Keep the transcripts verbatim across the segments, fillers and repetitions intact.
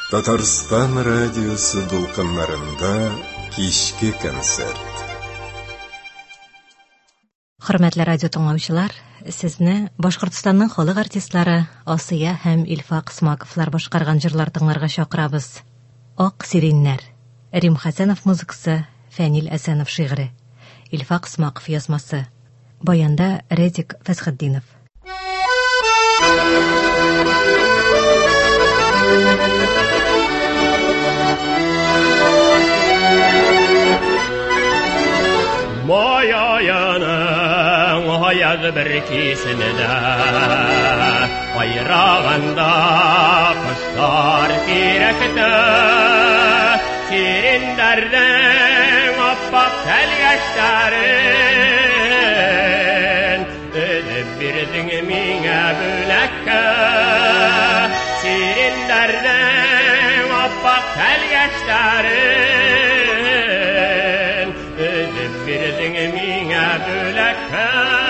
Татарстан радиосы дулкыннарында кичке концерт. Хөрмәтле радио тыңлаучылар, сезне Башкортстанның халык артистлары Асия һәм Илфак Смаковлар башкарган җырлар тыңларга чакырабыз. Ак сиреннәр. Рим Хәсәнов музыкасы, Фәнил Әсәнов шигыре. Илфак Смаков язмасы. Баянда Редик Фәсхетдинов. Мояяның аяз бір кесінді айрағанда құштар керекті сирендердің аппақ тәлгәштәрін өдіп бірдің меңе бүләккі сирендердің аппақ тәлгәштәрін өдіп бірдің меңе бүләккі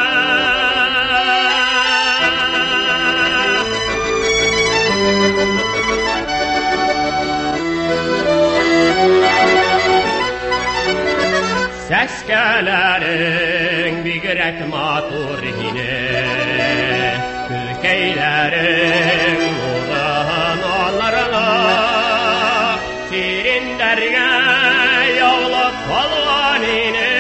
Сәскәләрің бигрәк матур ине, күлкәйләрің нурын алырла, сирендәргә яулап калган ине,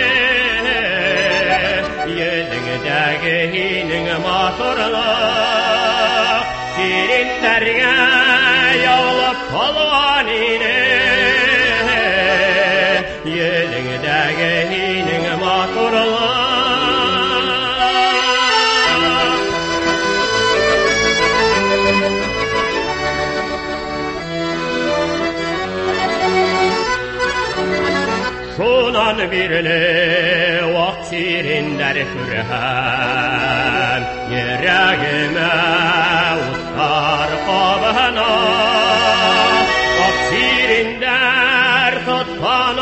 йөзеңдәге һинең матурлык, сирендәргә яулап калган ине. Yelingdagi hining matурlıq Şundan birli vakt sirindər kürhəm Yüreğime uttar qabına Vakt sirindər tuttan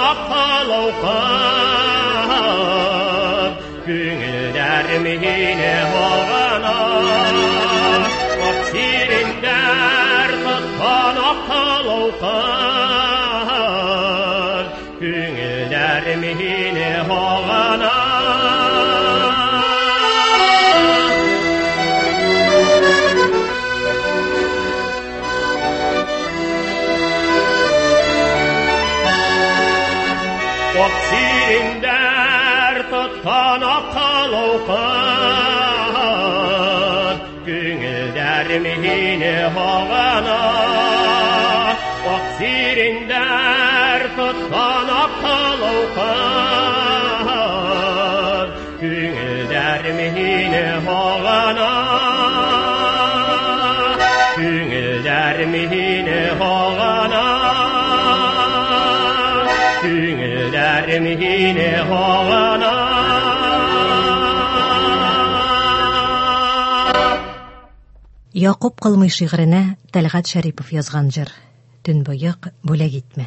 aqalovqad Güngüllərim yine havana Vakt sirindər tuttan aqalovqad Güngüllərim yine havana Vakt sirindər tuttan aqalovqad Güngüllərim yine havana Vakt sirindər tuttan aqalovqad Güngüllərim yine havana Güngüllərim yine havana Güngüllərim yine havana Яқуб Кылмый шигыренә Тәлгать Шәрипов язган җыр. Төнбоек бүләк итмә.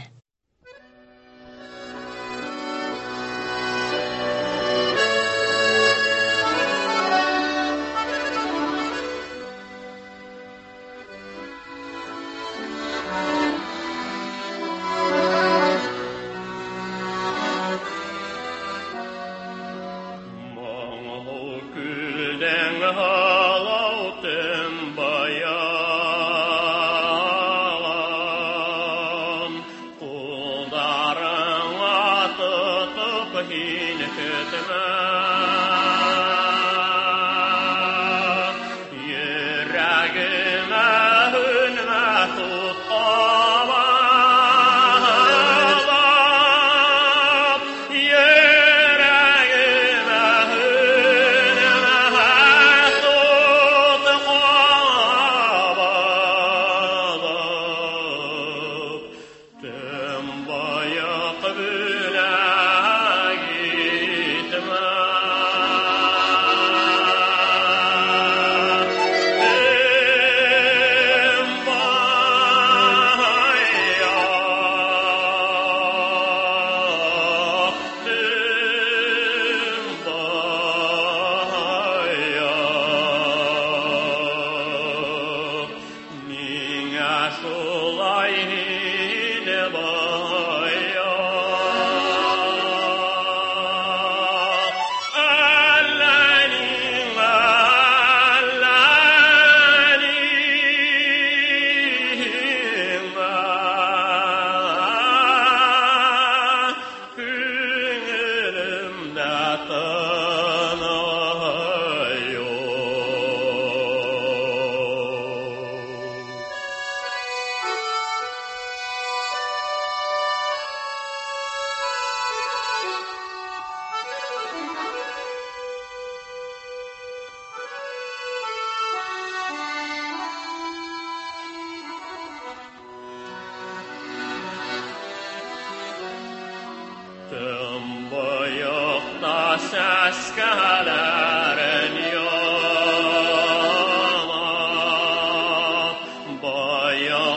Шулай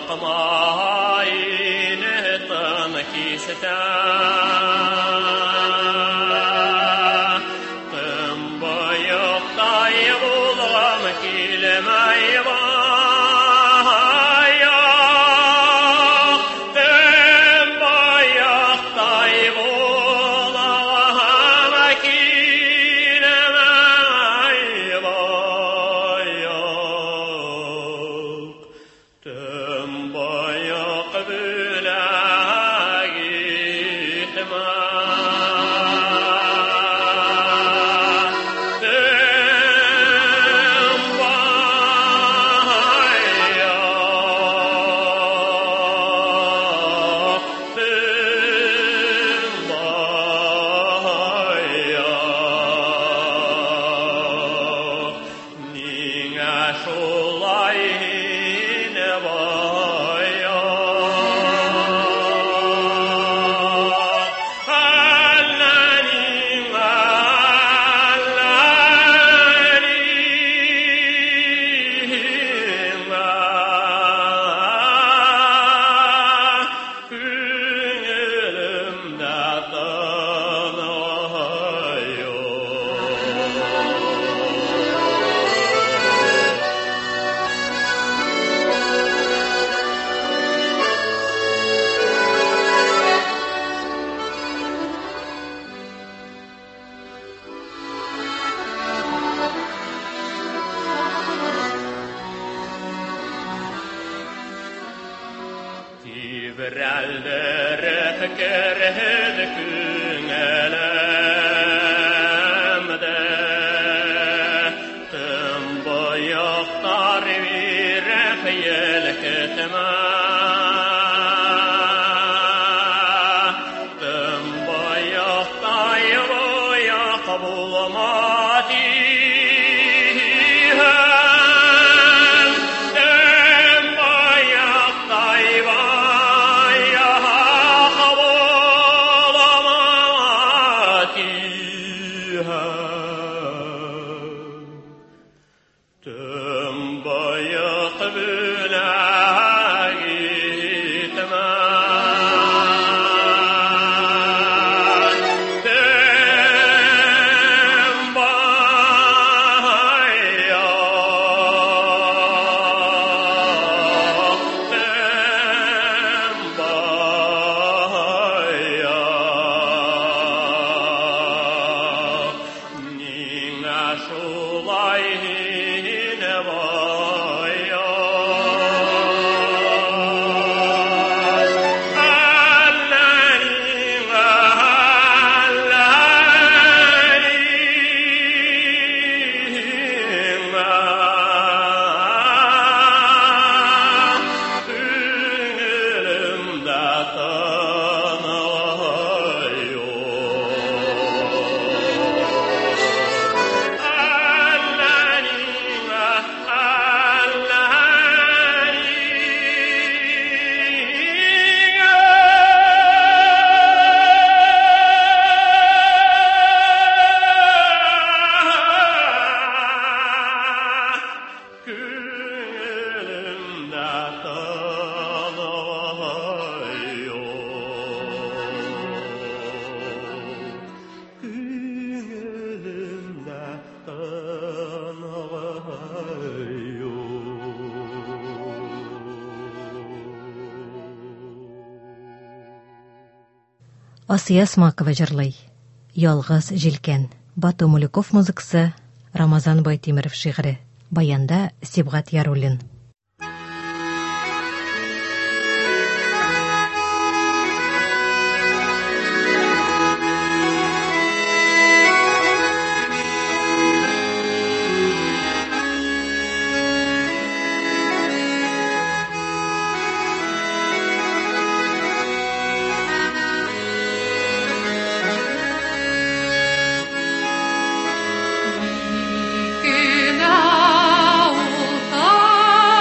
يقمعين طنكي ستا طنبا يقطيب الغمكي لما يبا Асия Смакова җырлый. Ялгыз җилкән. Бату Муляков музыкасы, Рамазан Байтимиров шигыре. Баянда Сибгат Яруллин. Genau,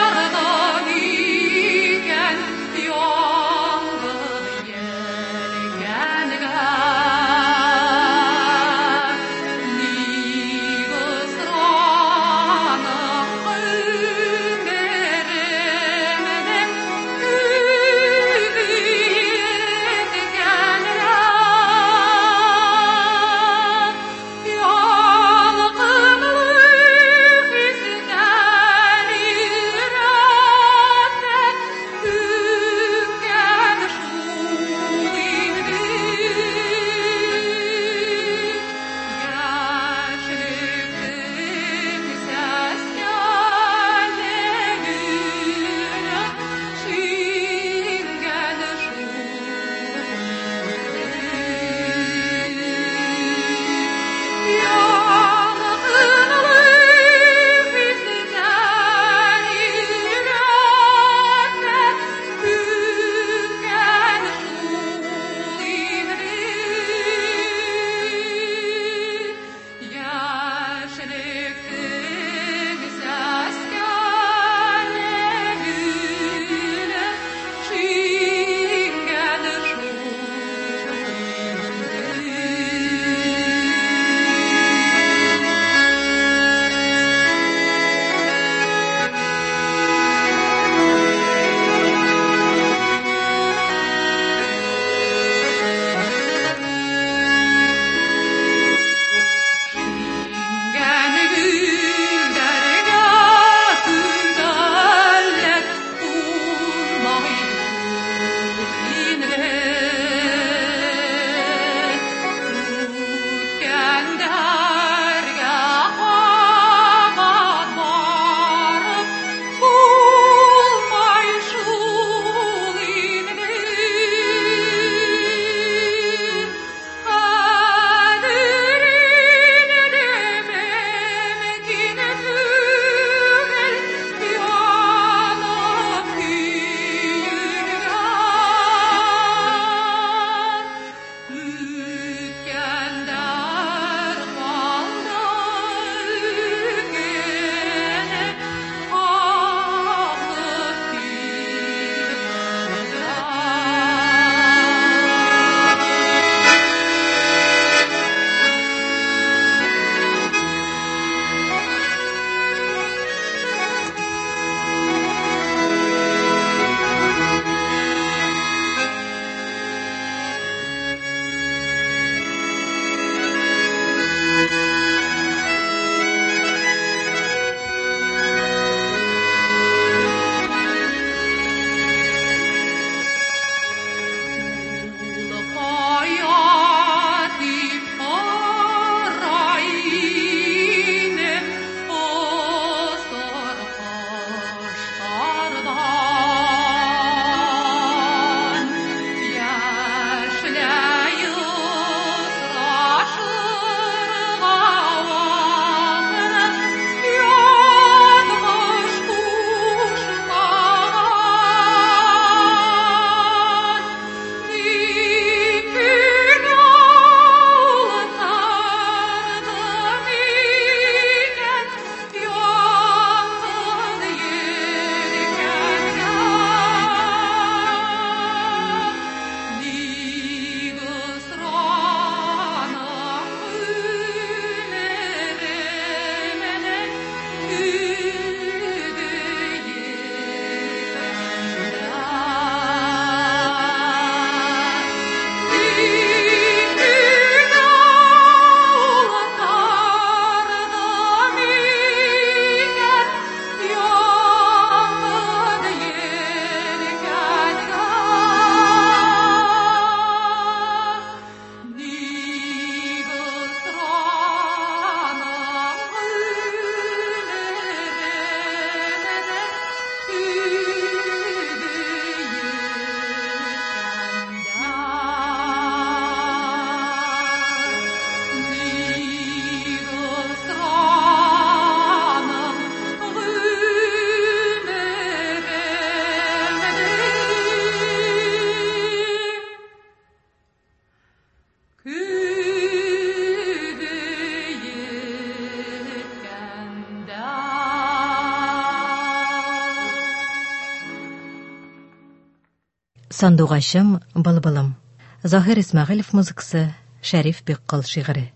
Сандугачым, былбылым. Захир Исмәгыйлев музыкасы, Шәриф Беккол шигыре.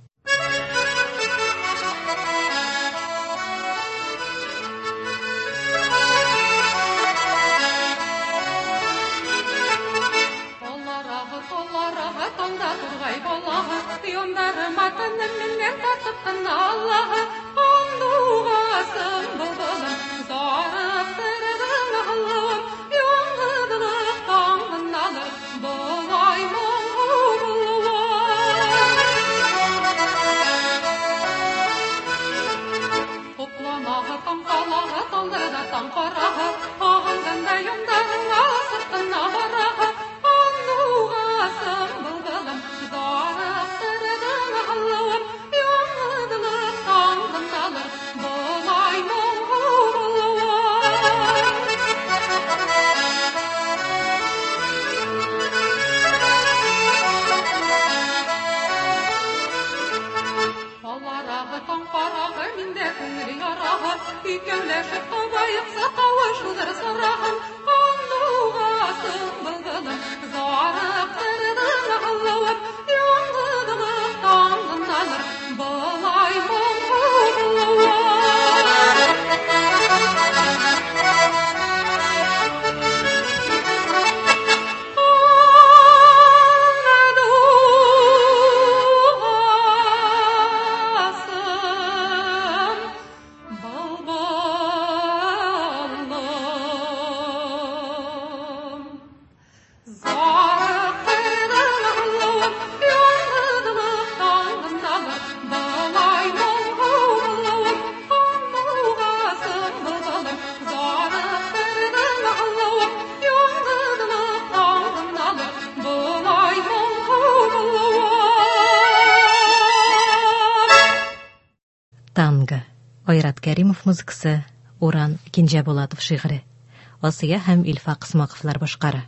Танго. Айрат Кәримов музыкасы, Уран Кинҗәбулатов шигыре. Асия һәм Илфак Исмәгыйлевләр башкара.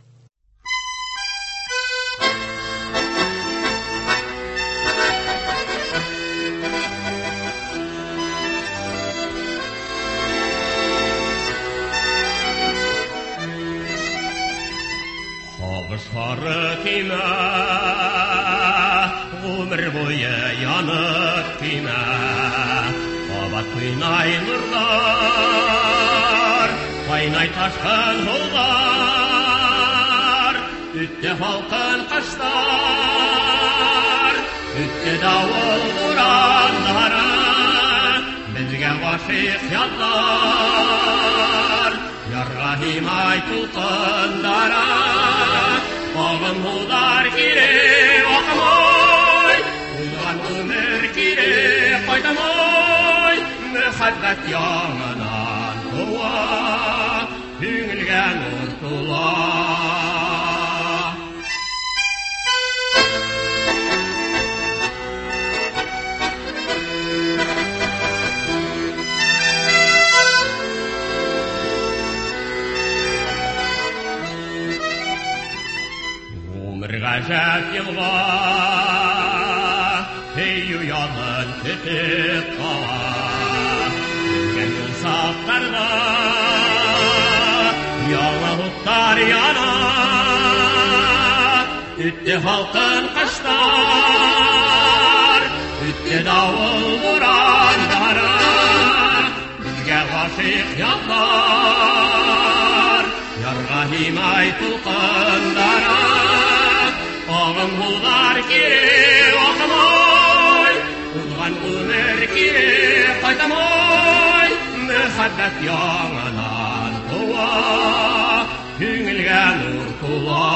Хабышлары тимә, гомер буе янып тимә. Кабат кыйнай нурлар, кайнай ташкан һуллар, үтте халкын кыштар, үтте давыл бураннары, безгә гашыйк яллар, ярга һимай тулкыннары, агым һуллар кире акмай, узган гомер кире кайтамай. Mühabbet yanından tuva, Hüngilge nur tuva. Umr gajat yılga, Hey uyanın tütüp kava. Saflarda yağmurlar yana, ütte halkın kışlar, ütte davul buranlara, bizge gashık yallar, yarga himay tulkınlara, ağım hular kiri okamay, uzgan ömer kiri kaytamay. Mühabbet yanından tuva, Hüngilge nur tuva.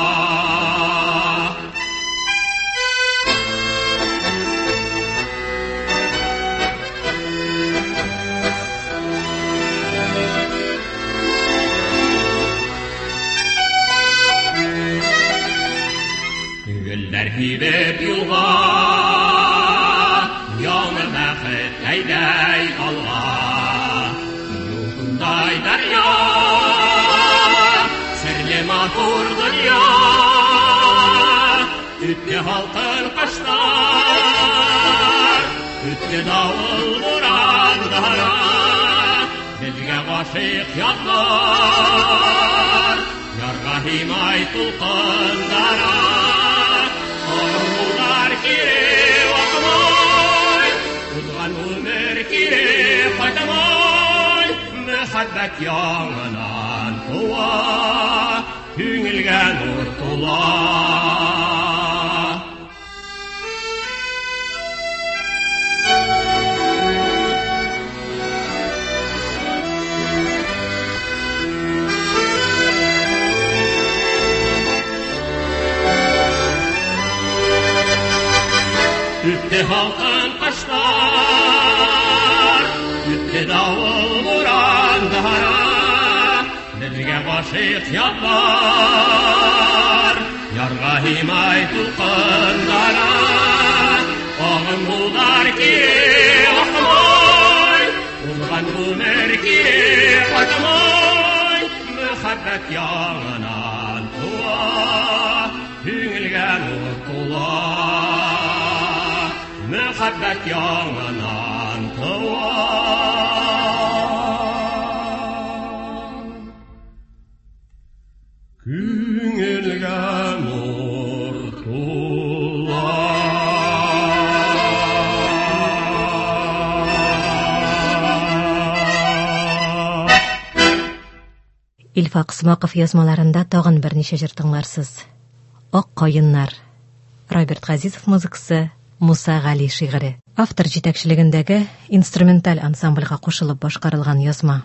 Güller hibep yulga, Yanı bəxit əydəy Allah. Ay derya, serli matur dünya, ütte halkın kaşlar, ütte davul vuranlara, bizge gashık yallar, yarga himay тулкындара. Аңгылдар кире вакымай, узган өмір кире кайтамай, мөхәббәт яңынан туа, күңелгә нур тула. Үтте халкын кыштар, үтте давыл бурандара, безгә гашыйк ятлар, ярга һимай тулкындара. Агым булдар кире акмай, узган гомер кире кайтмай, мөхәббәт яңынан туа, күңелгә нур тула. Мөхәббәт яңынан туа. Күңелгә нур тула. Илфак Смаков язмаларында тагын берничә җыр тыңларсыз. Ак каеннар. Роберт Газизов музыкасы, Муса Гали шигыре. Автор җитәкчелегендәге инструменталь ансамбльгә кушылып башкарылган язма.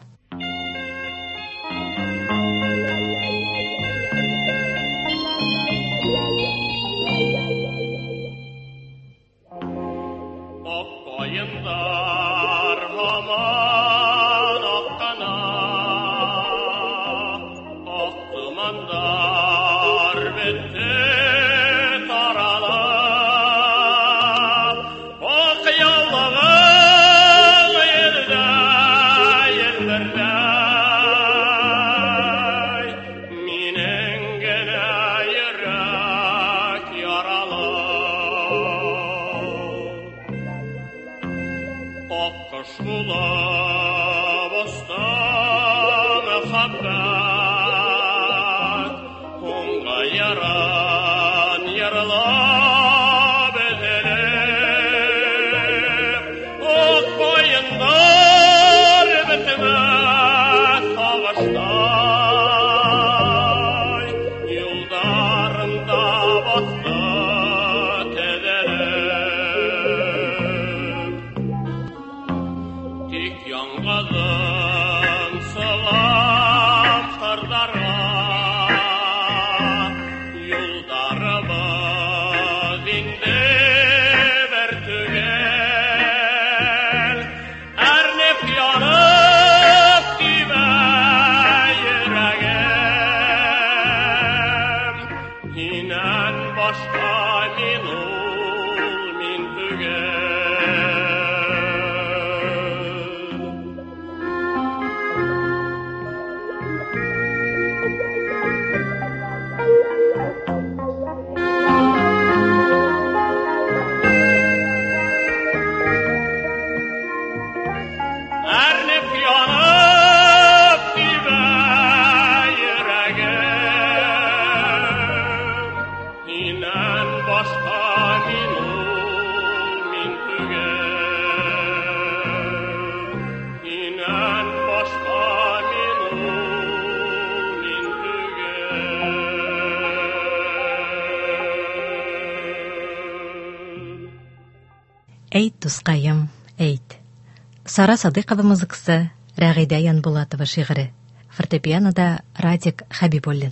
Әйт, дускаем, әйт. Сара Садыйкова музыкасы, Рәгыйдә Янбулатова шигыре. Фортепианода Радик Хәбибуллин.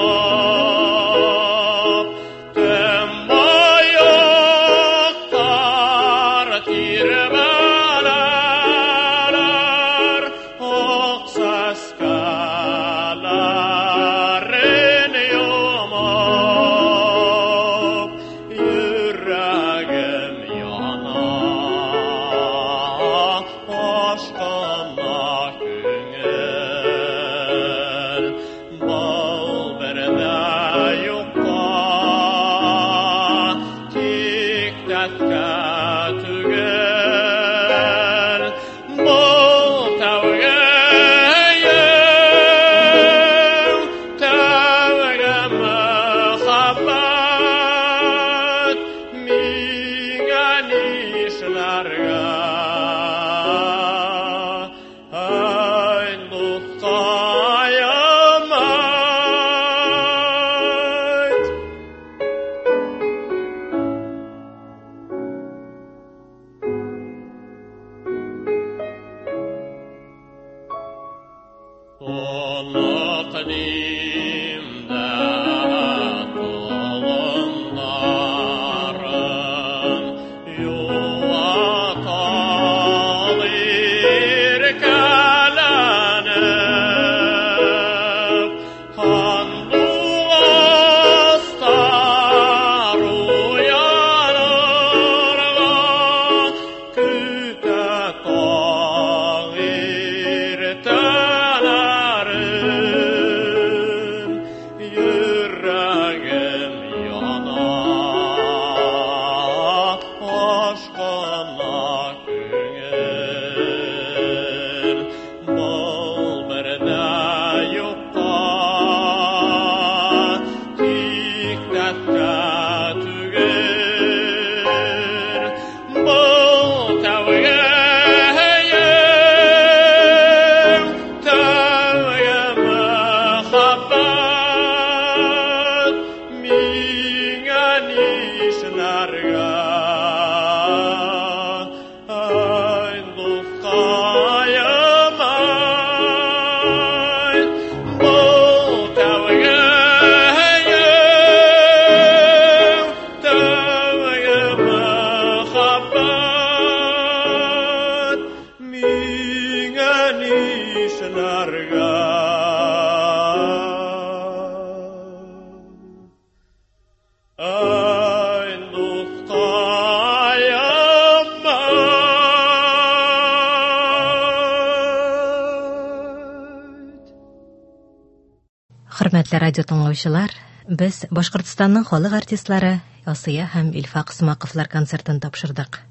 Tüm boyukta Hörmətli radio dinləyicilər, biz Башкортстанның халық артистлары Асия һәм Илфак Исмаковлар концертын тапшырдык.